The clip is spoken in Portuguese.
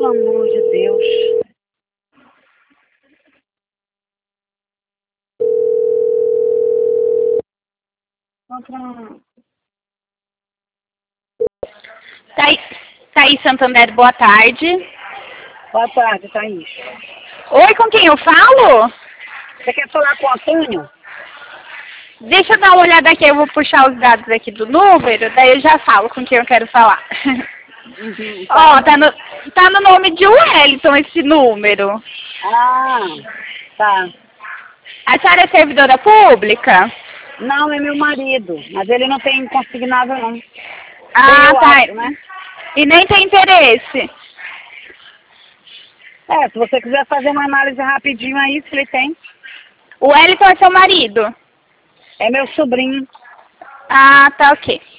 pelo amor de Deus. Thaís Santander, boa tarde. Boa tarde, Thaís. Oi, com quem eu falo? Você quer falar com o Antônio? Deixa eu dar uma olhada aqui, eu vou puxar os dados aqui do número, daí eu já falo com quem eu quero falar. Uhum, Ó, tá no nome de Wellington esse número. Ah, tá. A senhora é servidora pública? Não, é meu marido, mas ele não tem consignado, não. Ah, Eu tá. acho, né? E nem tem interesse? Se você quiser fazer uma análise rapidinho aí, se ele tem. O Wellington é seu marido? É meu sobrinho. Ah, tá ok.